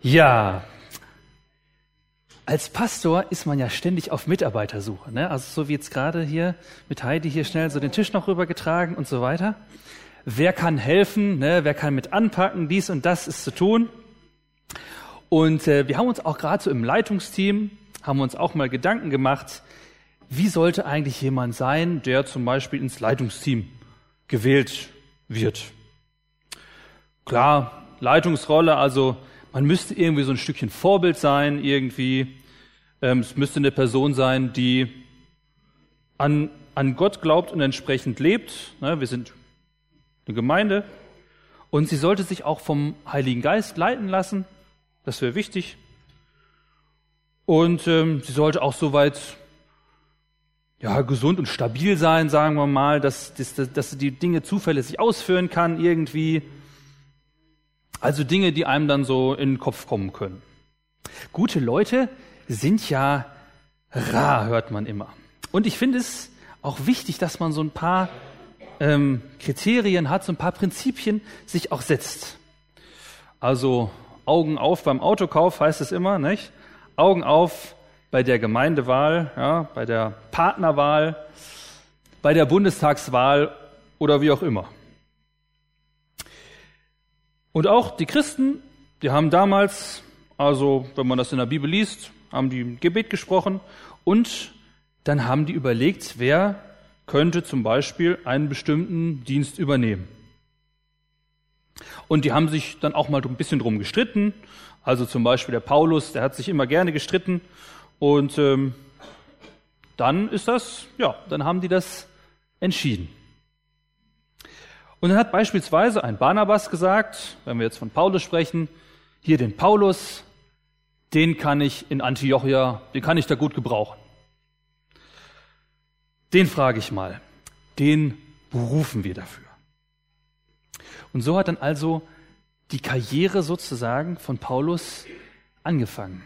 Ja, als Pastor ist man ja ständig auf Mitarbeitersuche, ne? Also so wie jetzt gerade hier mit Heidi hier schnell so den Tisch noch rübergetragen und so weiter. Wer kann helfen, ne? Wer kann mit anpacken, dies und das ist zu tun. Und wir haben uns auch gerade so im Leitungsteam, haben uns auch mal Gedanken gemacht, wie sollte eigentlich jemand sein, der zum Beispiel ins Leitungsteam gewählt wird. Klar, Leitungsrolle, also man müsste irgendwie so ein Stückchen Vorbild sein, irgendwie. Es müsste eine Person sein, die an Gott glaubt und entsprechend lebt. Wir sind eine Gemeinde. Und sie sollte sich auch vom Heiligen Geist leiten lassen. Das wäre wichtig. Und sie sollte auch soweit gesund und stabil sein, sagen wir mal, dass sie die Dinge zuverlässig ausführen kann irgendwie. Also Dinge, die einem dann so in den Kopf kommen können. Gute Leute sind ja rar, hört man immer. Und ich finde es auch wichtig, dass man so ein paar Kriterien hat, so ein paar Prinzipien sich auch setzt. Also Augen auf beim Autokauf heißt es immer, nicht? Augen auf bei der Gemeindewahl, ja, bei der Partnerwahl, bei der Bundestagswahl oder wie auch immer. Und auch die Christen, die haben damals, also wenn man das in der Bibel liest, haben die ein Gebet gesprochen und dann haben die überlegt, wer könnte zum Beispiel einen bestimmten Dienst übernehmen. Und die haben sich dann auch mal ein bisschen drum gestritten. Also zum Beispiel der Paulus, der hat sich immer gerne gestritten. Und dann haben die das entschieden. Und dann hat beispielsweise ein Barnabas gesagt, wenn wir jetzt von Paulus sprechen, hier den Paulus, den kann ich in Antiochia, den kann ich da gut gebrauchen. Den frage ich mal, den berufen wir dafür. Und so hat dann also die Karriere sozusagen von Paulus angefangen.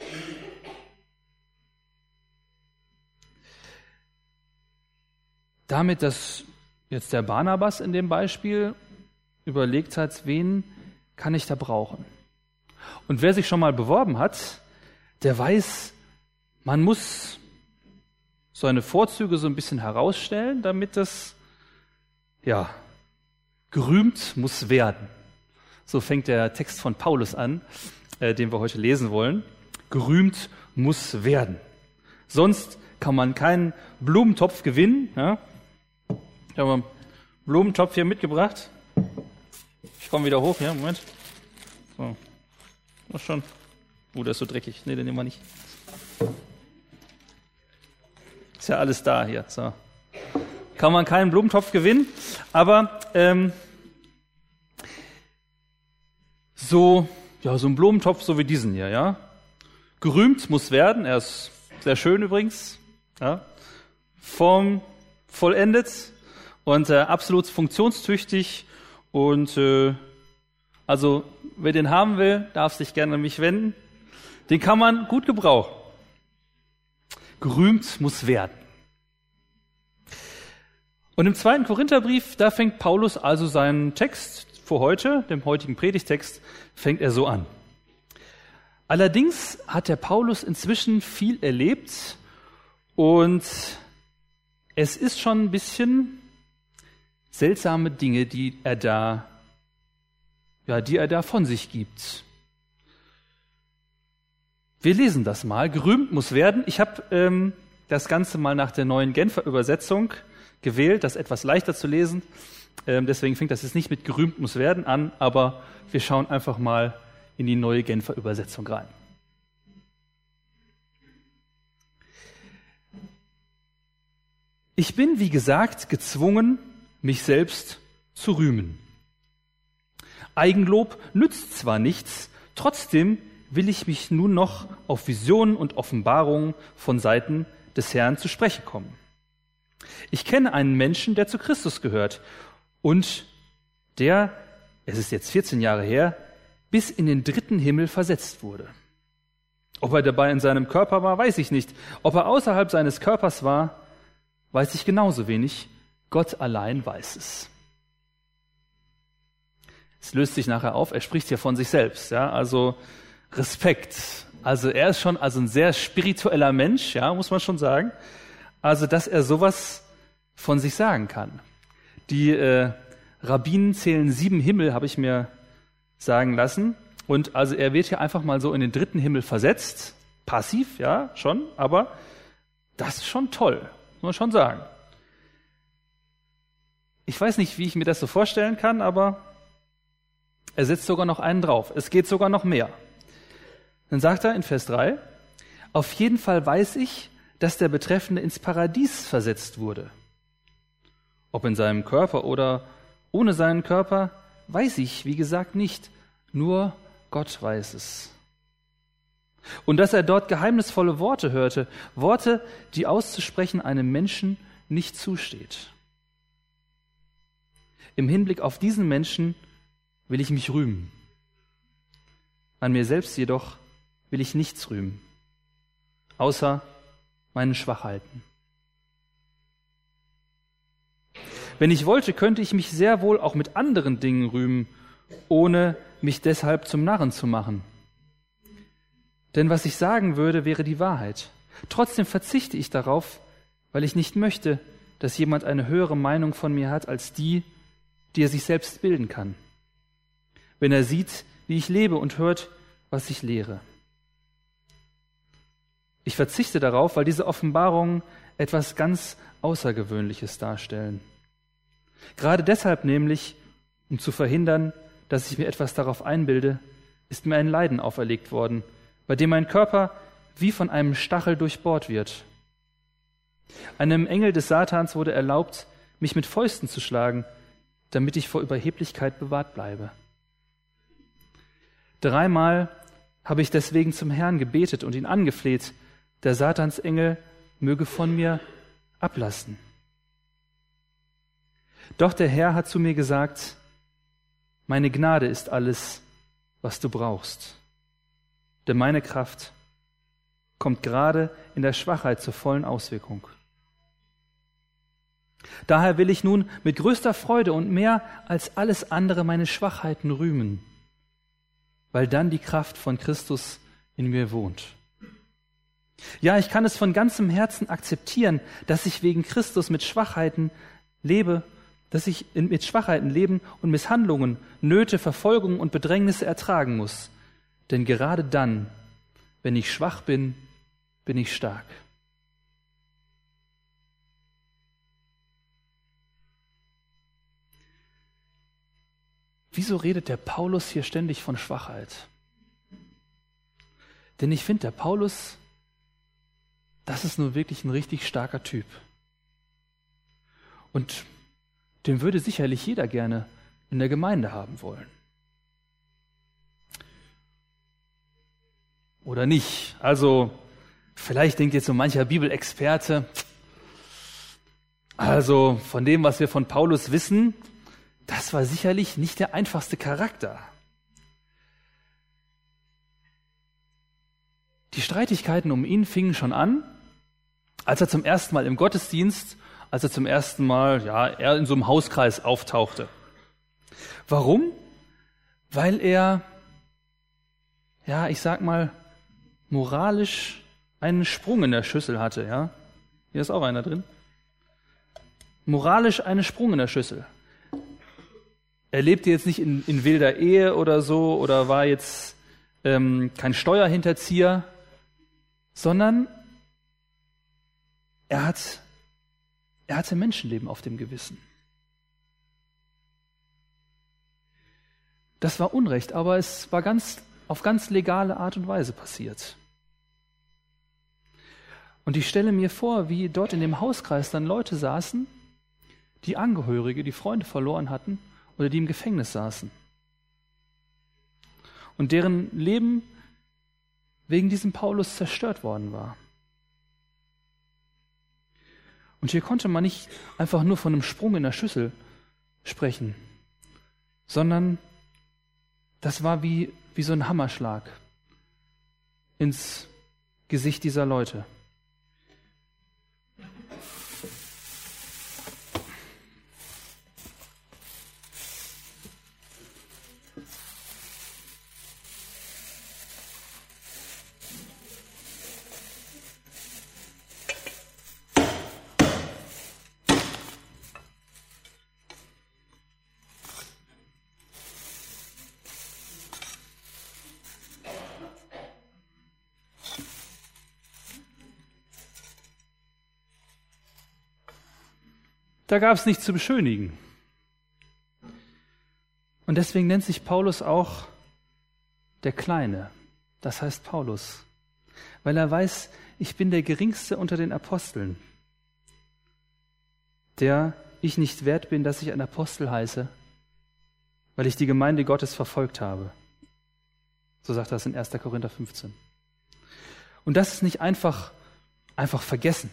Damit, dass jetzt der Barnabas in dem Beispiel überlegt hat, wen kann ich da brauchen? Und wer sich schon mal beworben hat, der weiß, man muss seine Vorzüge so ein bisschen herausstellen, damit das, gerühmt muss werden. So fängt der Text von Paulus an, den wir heute lesen wollen. Gerühmt muss werden. Sonst kann man keinen Blumentopf gewinnen. Ja? Ich habe einen Blumentopf hier mitgebracht. Ich komme wieder hoch, ja, Moment. So. Das schon. Der ist so dreckig. Nee, den nehmen wir nicht. Ist ja alles da hier. So. Kann man keinen Blumentopf gewinnen, aber so ein Blumentopf so wie diesen hier, ja. Gerühmt muss werden, er ist sehr schön übrigens, ja. Vollendet und absolut funktionstüchtig und also wer den haben will, darf sich gerne an mich wenden. Den kann man gut gebrauchen. Gerühmt muss werden. Und im 2. Korintherbrief, da fängt Paulus also seinen Text für heute, dem heutigen Predigtext, fängt er so an. Allerdings hat der Paulus inzwischen viel erlebt und es ist schon ein bisschen seltsame Dinge, die er da von sich gibt. Wir lesen das mal. Gerühmt muss werden. Ich habe das Ganze mal nach der neuen Genfer Übersetzung gewählt, das etwas leichter zu lesen. Deswegen fängt das jetzt nicht mit gerühmt muss werden an, aber wir schauen einfach mal in die neue Genfer Übersetzung rein. Ich bin, wie gesagt, gezwungen, mich selbst zu rühmen. Eigenlob nützt zwar nichts, trotzdem will ich mich nun noch auf Visionen und Offenbarungen von Seiten des Herrn zu sprechen kommen. Ich kenne einen Menschen, der zu Christus gehört und der, es ist jetzt 14 Jahre her, bis in den 3. Himmel versetzt wurde. Ob er dabei in seinem Körper war, weiß ich nicht. Ob er außerhalb seines Körpers war, weiß ich genauso wenig. Gott allein weiß es. Es löst sich nachher auf, er spricht hier von sich selbst. Ja? Also Respekt. Also er ist schon ein sehr spiritueller Mensch, ja, muss man schon sagen. Also, dass er sowas von sich sagen kann. Die Rabbinen zählen 7 Himmel, habe ich mir sagen lassen. Und also er wird hier einfach mal so in den 3. Himmel versetzt. Passiv, ja, schon, aber das ist schon toll, muss man schon sagen. Ich weiß nicht, wie ich mir das so vorstellen kann, aber er setzt sogar noch einen drauf. Es geht sogar noch mehr. Dann sagt er in Vers 3, auf jeden Fall weiß ich, dass der Betreffende ins Paradies versetzt wurde. Ob in seinem Körper oder ohne seinen Körper, weiß ich, wie gesagt, nicht. Nur Gott weiß es. Und dass er dort geheimnisvolle Worte hörte, Worte, die auszusprechen einem Menschen nicht zusteht. Im Hinblick auf diesen Menschen will ich mich rühmen. An mir selbst jedoch will ich nichts rühmen, außer meinen Schwachheiten. Wenn ich wollte, könnte ich mich sehr wohl auch mit anderen Dingen rühmen, ohne mich deshalb zum Narren zu machen. Denn was ich sagen würde, wäre die Wahrheit. Trotzdem verzichte ich darauf, weil ich nicht möchte, dass jemand eine höhere Meinung von mir hat als die er sich selbst bilden kann. Wenn er sieht, wie ich lebe und hört, was ich lehre. Ich verzichte darauf, weil diese Offenbarungen etwas ganz Außergewöhnliches darstellen. Gerade deshalb nämlich, um zu verhindern, dass ich mir etwas darauf einbilde, ist mir ein Leiden auferlegt worden, bei dem mein Körper wie von einem Stachel durchbohrt wird. Einem Engel des Satans wurde erlaubt, mich mit Fäusten zu schlagen, damit ich vor Überheblichkeit bewahrt bleibe. 3-mal habe ich deswegen zum Herrn gebetet und ihn angefleht, der Satansengel möge von mir ablassen. Doch der Herr hat zu mir gesagt, meine Gnade ist alles, was du brauchst. Denn meine Kraft kommt gerade in der Schwachheit zur vollen Auswirkung. Daher will ich nun mit größter Freude und mehr als alles andere meine Schwachheiten rühmen, weil dann die Kraft von Christus in mir wohnt. Ja, ich kann es von ganzem Herzen akzeptieren, dass ich wegen Christus mit Schwachheiten lebe, dass ich mit Schwachheiten leben und Misshandlungen, Nöte, Verfolgungen und Bedrängnisse ertragen muss. Denn gerade dann, wenn ich schwach bin, bin ich stark. Wieso redet der Paulus hier ständig von Schwachheit? Denn ich finde, der Paulus, das ist nur wirklich ein richtig starker Typ. Und den würde sicherlich jeder gerne in der Gemeinde haben wollen. Oder nicht? Also, vielleicht denkt jetzt so mancher Bibelexperte, also von dem, was wir von Paulus wissen, das war sicherlich nicht der einfachste Charakter. Die Streitigkeiten um ihn fingen schon an, als er zum ersten Mal im Gottesdienst, als er zum ersten Mal, er in so einem Hauskreis auftauchte. Warum? Weil er, ich sag mal, moralisch einen Sprung in der Schüssel hatte, ja. Hier ist auch einer drin. Moralisch einen Sprung in der Schüssel. Er lebte jetzt nicht in wilder Ehe oder so oder war jetzt kein Steuerhinterzieher, sondern er hatte Menschenleben auf dem Gewissen. Das war Unrecht, aber es war auf ganz legale Art und Weise passiert. Und ich stelle mir vor, wie dort in dem Hauskreis dann Leute saßen, die Angehörige, die Freunde verloren hatten oder die im Gefängnis saßen. Und deren Leben wegen diesem Paulus zerstört worden war. Und hier konnte man nicht einfach nur von einem Sprung in der Schüssel sprechen, sondern das war wie so ein Hammerschlag ins Gesicht dieser Leute. Da gab es nichts zu beschönigen. Und deswegen nennt sich Paulus auch der Kleine. Das heißt Paulus. Weil er weiß, ich bin der Geringste unter den Aposteln, der ich nicht wert bin, dass ich ein Apostel heiße, weil ich die Gemeinde Gottes verfolgt habe. So sagt er es in 1. Korinther 15. Und das ist nicht einfach vergessen.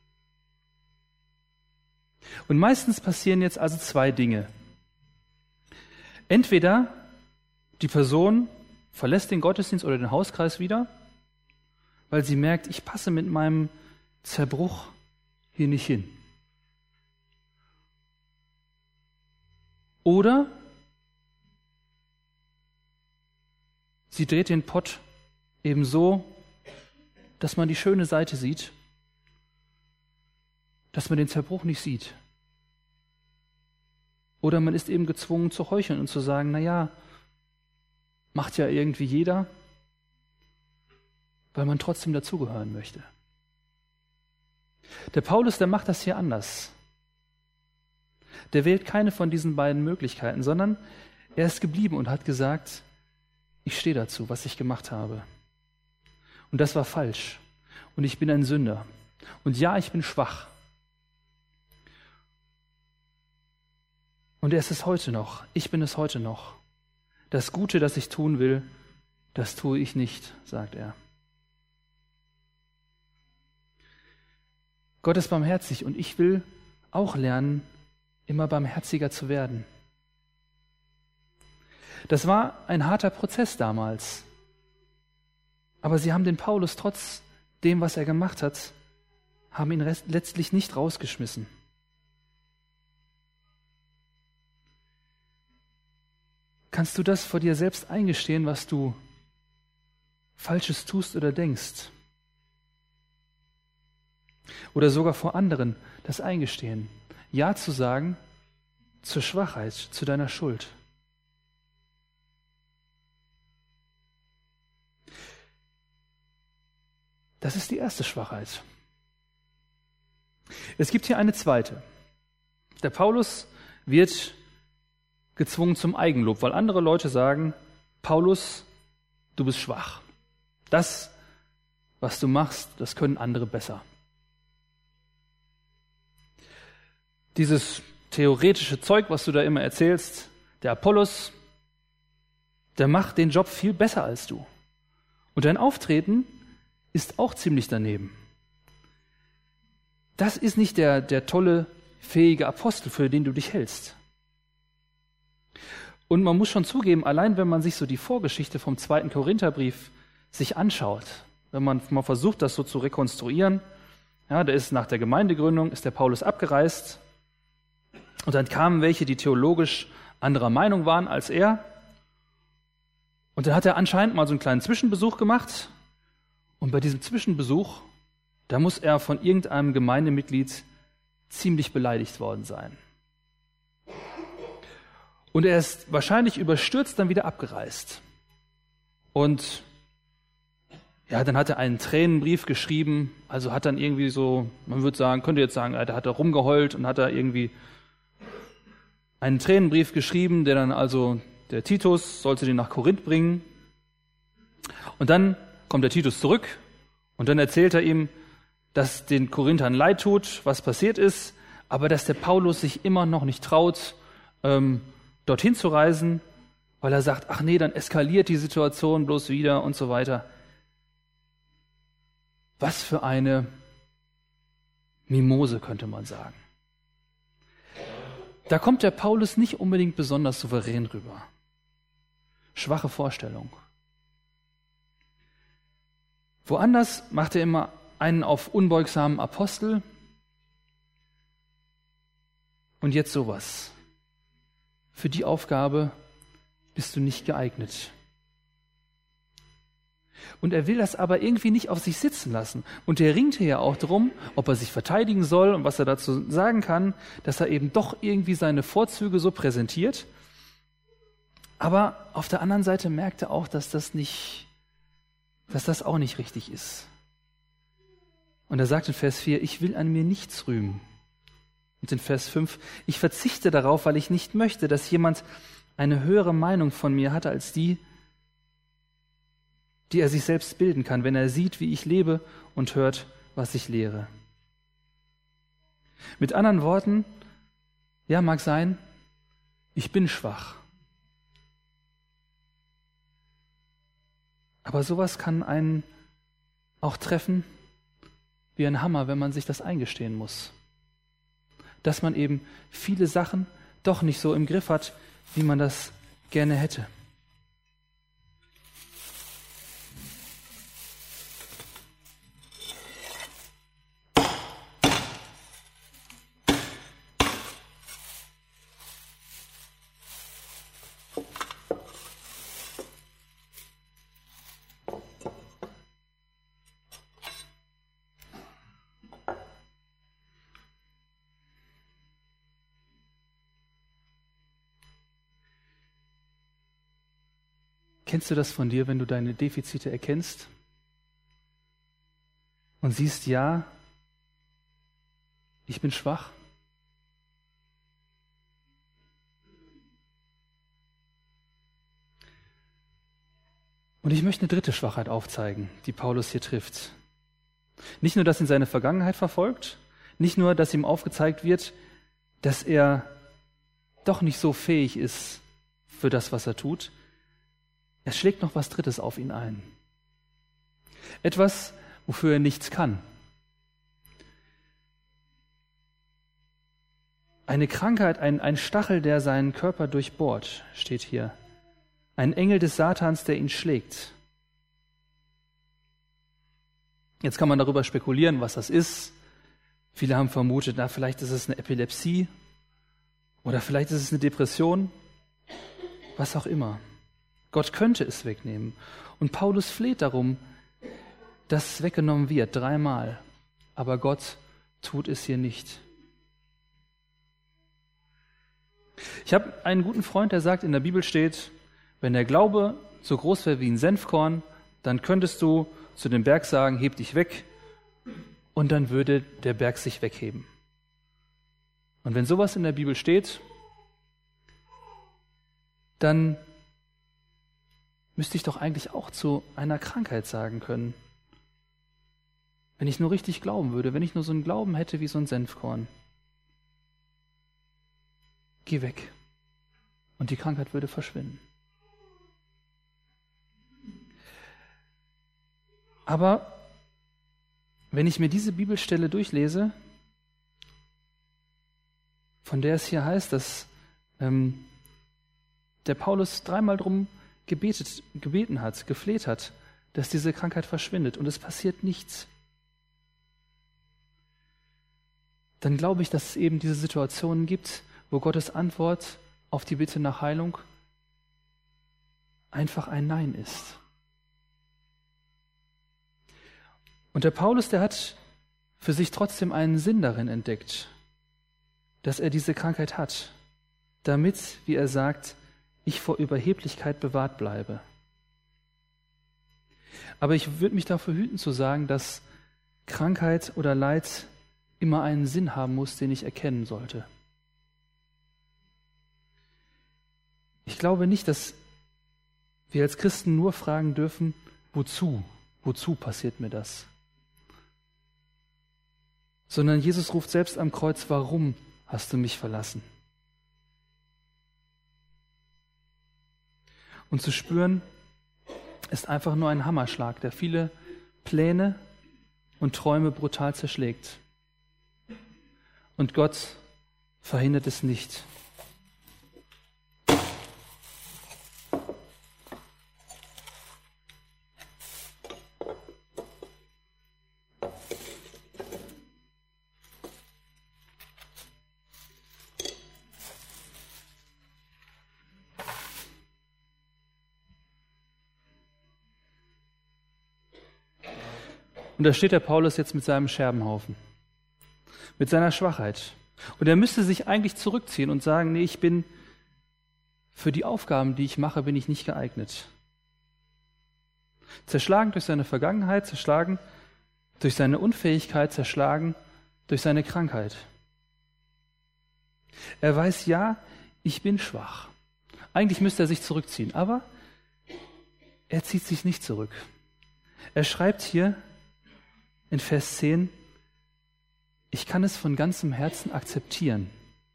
Und meistens passieren jetzt also zwei Dinge. Entweder die Person verlässt den Gottesdienst oder den Hauskreis wieder, weil sie merkt, ich passe mit meinem Zerbruch hier nicht hin. Oder sie dreht den Pott eben so, dass man die schöne Seite sieht, dass man den Zerbruch nicht sieht. Oder man ist eben gezwungen zu heucheln und zu sagen, naja, macht ja irgendwie jeder, weil man trotzdem dazugehören möchte. Der Paulus, der macht das hier anders. Der wählt keine von diesen beiden Möglichkeiten, sondern er ist geblieben und hat gesagt, ich stehe dazu, was ich gemacht habe. Und das war falsch. Und ich bin ein Sünder. Und ja, ich bin schwach. Und er ist es heute noch. Ich bin es heute noch. Das Gute, das ich tun will, das tue ich nicht, sagt er. Gott ist barmherzig und ich will auch lernen, immer barmherziger zu werden. Das war ein harter Prozess damals. Aber sie haben den Paulus trotz dem, was er gemacht hat, haben ihn letztlich nicht rausgeschmissen. Kannst du das vor dir selbst eingestehen, was du Falsches tust oder denkst? Oder sogar vor anderen das eingestehen? Ja zu sagen zur Schwachheit, zu deiner Schuld. Das ist die erste Schwachheit. Es gibt hier eine zweite. Der Paulus wird gezwungen zum Eigenlob, weil andere Leute sagen, Paulus, du bist schwach. Das, was du machst, das können andere besser. Dieses theoretische Zeug, was du da immer erzählst, der Apollos, der macht den Job viel besser als du. Und dein Auftreten ist auch ziemlich daneben. Das ist nicht der tolle, fähige Apostel, für den du dich hältst. Und man muss schon zugeben, allein wenn man sich so die Vorgeschichte vom 2. Korintherbrief sich anschaut, wenn man mal versucht, das so zu rekonstruieren, ja, da ist nach der Gemeindegründung, ist der Paulus abgereist und dann kamen welche, die theologisch anderer Meinung waren als er. Und dann hat er anscheinend mal so einen kleinen Zwischenbesuch gemacht. Und bei diesem Zwischenbesuch, da muss er von irgendeinem Gemeindemitglied ziemlich beleidigt worden sein. Und er ist wahrscheinlich überstürzt dann wieder abgereist. Und ja, dann hat er einen Tränenbrief geschrieben, also hat dann irgendwie so, man würde sagen, könnte jetzt sagen, da hat er rumgeheult und hat er irgendwie einen Tränenbrief geschrieben, der dann also, der Titus sollte den nach Korinth bringen. Und dann kommt der Titus zurück und dann erzählt er ihm, dass den Korinthern leid tut, was passiert ist, aber dass der Paulus sich immer noch nicht traut, dorthin zu reisen, weil er sagt, ach nee, dann eskaliert die Situation bloß wieder und so weiter. Was für eine Mimose, könnte man sagen. Da kommt der Paulus nicht unbedingt besonders souverän rüber. Schwache Vorstellung. Woanders macht er immer einen auf unbeugsamen Apostel und jetzt sowas. Für die Aufgabe bist du nicht geeignet. Und er will das aber irgendwie nicht auf sich sitzen lassen. Und er ringt hier ja auch darum, ob er sich verteidigen soll und was er dazu sagen kann, dass er eben doch irgendwie seine Vorzüge so präsentiert. Aber auf der anderen Seite merkt er auch, dass das auch nicht richtig ist. Und er sagt in Vers 4, ich will an mir nichts rühmen, Und in Vers 5, ich verzichte darauf, weil ich nicht möchte, dass jemand eine höhere Meinung von mir hat als die er sich selbst bilden kann, wenn er sieht, wie ich lebe und hört, was ich lehre. Mit anderen Worten, ja, mag sein, ich bin schwach. Aber sowas kann einen auch treffen wie ein Hammer, wenn man sich das eingestehen muss. Dass man eben viele Sachen doch nicht so im Griff hat, wie man das gerne hätte. Kennst du das von dir, wenn du deine Defizite erkennst und siehst, ja, ich bin schwach? Und ich möchte eine dritte Schwachheit aufzeigen, die Paulus hier trifft. Nicht nur, dass ihn seine Vergangenheit verfolgt, nicht nur, dass ihm aufgezeigt wird, dass er doch nicht so fähig ist für das, was er tut. Es schlägt noch was Drittes auf ihn ein. Etwas, wofür er nichts kann. Eine Krankheit, ein Stachel, der seinen Körper durchbohrt, steht hier. Ein Engel des Satans, der ihn schlägt. Jetzt kann man darüber spekulieren, was das ist. Viele haben vermutet, vielleicht ist es eine Epilepsie oder vielleicht ist es eine Depression, was auch immer. Gott könnte es wegnehmen. Und Paulus fleht darum, dass es weggenommen wird, 3-mal. Aber Gott tut es hier nicht. Ich habe einen guten Freund, der sagt, in der Bibel steht, wenn der Glaube so groß wäre wie ein Senfkorn, dann könntest du zu dem Berg sagen, heb dich weg, und dann würde der Berg sich wegheben. Und wenn sowas in der Bibel steht, dann müsste ich doch eigentlich auch zu einer Krankheit sagen können. Wenn ich nur richtig glauben würde, wenn ich nur so einen Glauben hätte wie so ein Senfkorn. Geh weg. Und die Krankheit würde verschwinden. Aber wenn ich mir diese Bibelstelle durchlese, von der es hier heißt, dass der Paulus 3-mal drum gebeten hat, gefleht hat, dass diese Krankheit verschwindet und es passiert nichts, dann glaube ich, dass es eben diese Situationen gibt, wo Gottes Antwort auf die Bitte nach Heilung einfach ein Nein ist. Und der Paulus, der hat für sich trotzdem einen Sinn darin entdeckt, dass er diese Krankheit hat, damit, wie er sagt, ich vor Überheblichkeit bewahrt bleibe. Aber ich würde mich dafür hüten zu sagen, dass Krankheit oder Leid immer einen Sinn haben muss, den ich erkennen sollte. Ich glaube nicht, dass wir als Christen nur fragen dürfen, wozu passiert mir das? Sondern Jesus ruft selbst am Kreuz, warum hast du mich verlassen? Und zu spüren, ist einfach nur ein Hammerschlag, der viele Pläne und Träume brutal zerschlägt. Und Gott verhindert es nicht. Und da steht der Paulus jetzt mit seinem Scherbenhaufen, mit seiner Schwachheit. Und er müsste sich eigentlich zurückziehen und sagen, nee, für die Aufgaben, die ich mache, bin ich nicht geeignet. Zerschlagen durch seine Vergangenheit, zerschlagen durch seine Unfähigkeit, zerschlagen durch seine Krankheit. Er weiß, ja, ich bin schwach. Eigentlich müsste er sich zurückziehen, aber er zieht sich nicht zurück. Er schreibt hier in Vers 10, ich kann es von ganzem Herzen akzeptieren.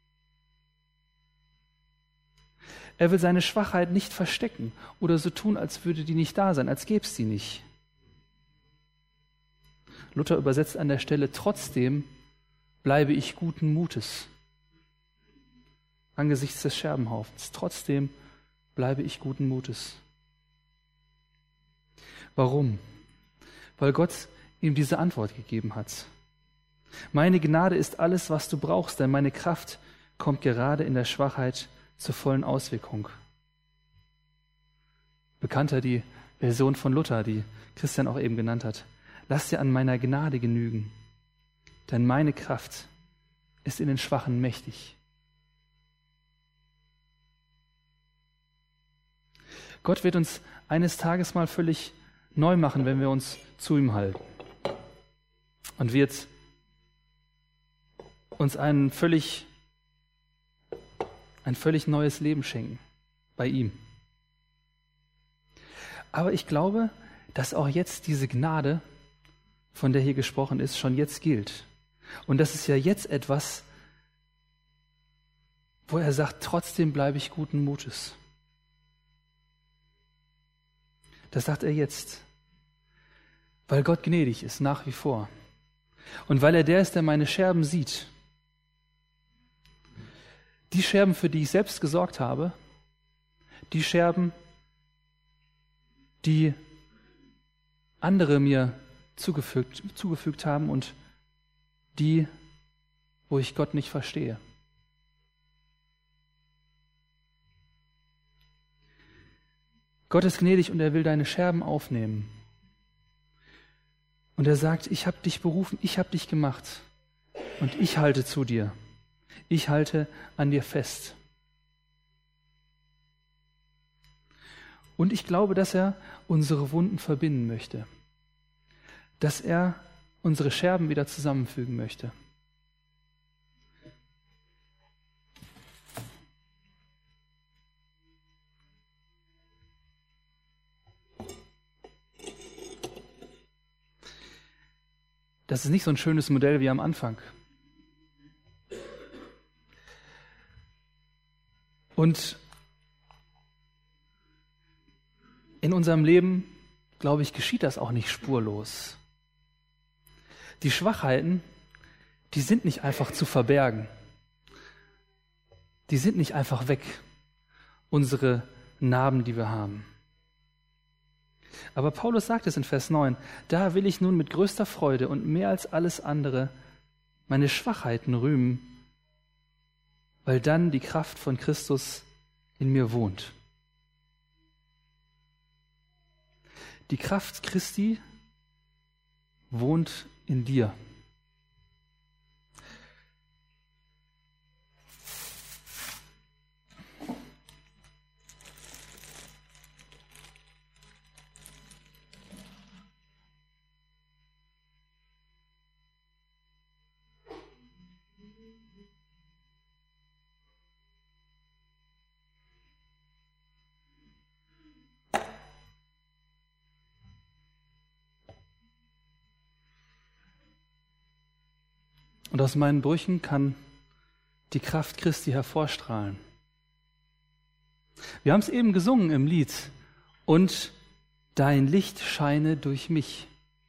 Er will seine Schwachheit nicht verstecken oder so tun, als würde die nicht da sein, als gäbe es die nicht. Luther übersetzt an der Stelle, trotzdem bleibe ich guten Mutes. Angesichts des Scherbenhaufens. Trotzdem bleibe ich guten Mutes. Warum? Weil Gott ihm diese Antwort gegeben hat. Meine Gnade ist alles, was du brauchst, denn meine Kraft kommt gerade in der Schwachheit zur vollen Auswirkung. Bekannter die Version von Luther, die Christian auch eben genannt hat. Lass dir an meiner Gnade genügen, denn meine Kraft ist in den Schwachen mächtig. Gott wird uns eines Tages mal völlig neu machen, wenn wir uns zu ihm halten. Und wird uns ein völlig neues Leben schenken bei ihm. Aber ich glaube, dass auch jetzt diese Gnade, von der hier gesprochen ist, schon jetzt gilt. Und das ist ja jetzt etwas, wo er sagt, trotzdem bleibe ich guten Mutes. Das sagt er jetzt, weil Gott gnädig ist, nach wie vor. Und weil er der ist, der meine Scherben sieht. Die Scherben, für die ich selbst gesorgt habe, die Scherben, die andere mir zugefügt haben und die, wo ich Gott nicht verstehe. Gott ist gnädig und er will deine Scherben aufnehmen. Und er sagt, ich habe dich berufen, ich habe dich gemacht und ich halte zu dir. Ich halte an dir fest. Und ich glaube, dass er unsere Wunden verbinden möchte. Dass er unsere Scherben wieder zusammenfügen möchte. Das ist nicht so ein schönes Modell wie am Anfang. Und in unserem Leben, glaube ich, geschieht das auch nicht spurlos. Die Schwachheiten, die sind nicht einfach zu verbergen. Die sind nicht einfach weg, unsere Narben, die wir haben. Aber Paulus sagt es in Vers 9, da will ich nun mit größter Freude und mehr als alles andere meine Schwachheiten rühmen, weil dann die Kraft von Christus in mir wohnt. Die Kraft Christi wohnt in dir. Und aus meinen Brüchen kann die Kraft Christi hervorstrahlen. Wir haben es eben gesungen im Lied. Und dein Licht scheine durch mich.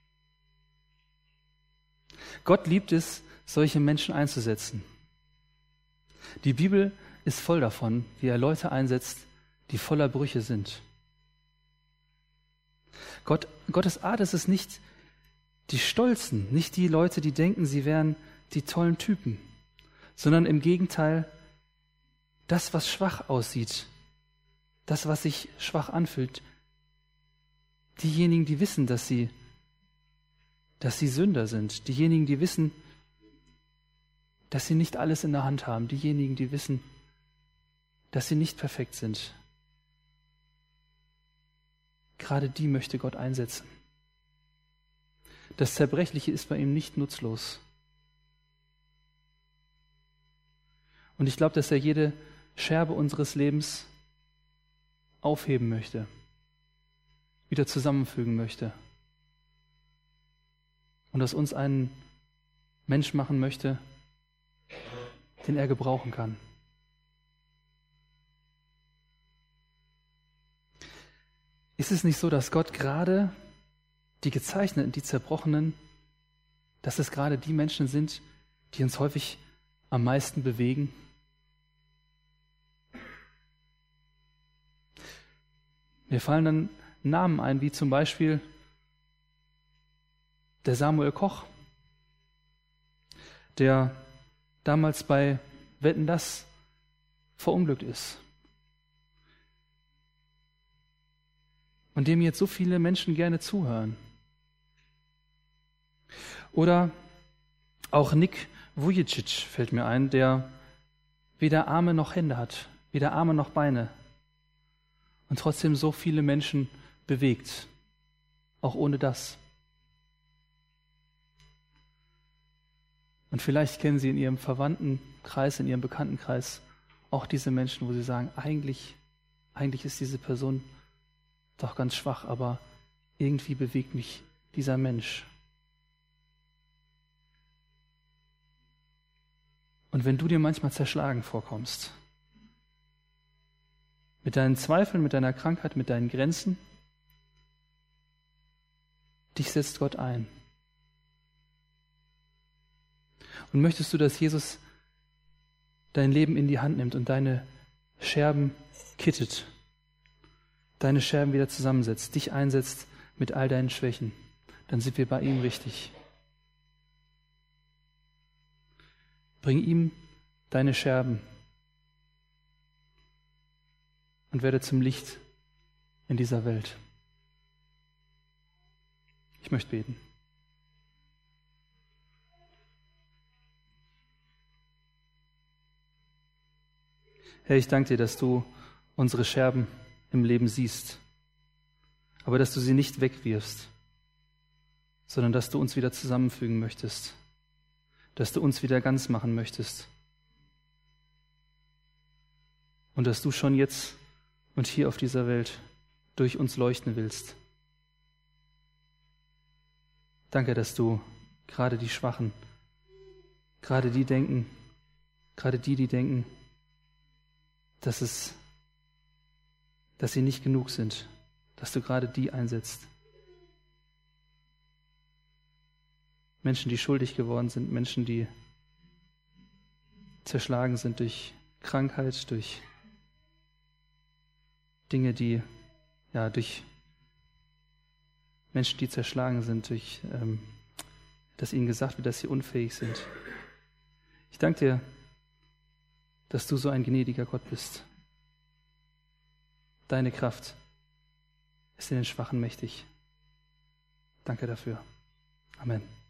Gott liebt es, solche Menschen einzusetzen. Die Bibel ist voll davon, wie er Leute einsetzt, die voller Brüche sind. Gottes Art ist es nicht die Stolzen, nicht die Leute, die denken, sie wären die tollen Typen, sondern im Gegenteil, das, was schwach aussieht, das, was sich schwach anfühlt, diejenigen, die wissen, dass sie Sünder sind, diejenigen, die wissen, dass sie nicht alles in der Hand haben, diejenigen, die wissen, dass sie nicht perfekt sind. Gerade die möchte Gott einsetzen. Das Zerbrechliche ist bei ihm nicht nutzlos. Und ich glaube, dass er jede Scherbe unseres Lebens aufheben möchte, wieder zusammenfügen möchte und aus uns einen Mensch machen möchte, den er gebrauchen kann. Ist es nicht so, dass Gott gerade die Gezeichneten, die Zerbrochenen, dass es gerade die Menschen sind, die uns häufig am meisten bewegen? Mir fallen dann Namen ein, wie zum Beispiel der Samuel Koch, der damals bei Wetten, dass verunglückt ist. Und dem jetzt so viele Menschen gerne zuhören. Oder auch Nick Vujicic fällt mir ein, der weder Arme noch Hände hat, weder Arme noch Beine und trotzdem so viele Menschen bewegt, auch ohne das. Und vielleicht kennen Sie in Ihrem Verwandtenkreis, in Ihrem Bekanntenkreis auch diese Menschen, wo Sie sagen, eigentlich ist diese Person doch ganz schwach, aber irgendwie bewegt mich dieser Mensch. Und wenn du dir manchmal zerschlagen vorkommst, mit deinen Zweifeln, mit deiner Krankheit, mit deinen Grenzen, dich setzt Gott ein. Und möchtest du, dass Jesus dein Leben in die Hand nimmt und deine Scherben kittet, deine Scherben wieder zusammensetzt, dich einsetzt mit all deinen Schwächen, dann sind wir bei ihm richtig. Bring ihm deine Scherben und werde zum Licht in dieser Welt. Ich möchte beten. Herr, ich danke dir, dass du unsere Scherben im Leben siehst, aber dass du sie nicht wegwirfst, sondern dass du uns wieder zusammenfügen möchtest, dass du uns wieder ganz machen möchtest und dass du schon jetzt und hier auf dieser Welt durch uns leuchten willst. Danke, dass du gerade die Schwachen, gerade die denken, dass sie nicht genug sind, dass du gerade die einsetzt. Menschen, die schuldig geworden sind, Menschen, die zerschlagen sind durch Krankheit, durch Dinge, durch Menschen, die zerschlagen sind, durch dass ihnen gesagt wird, dass sie unfähig sind. Ich danke dir, dass du so ein gnädiger Gott bist. Deine Kraft ist in den Schwachen mächtig. Danke dafür. Amen.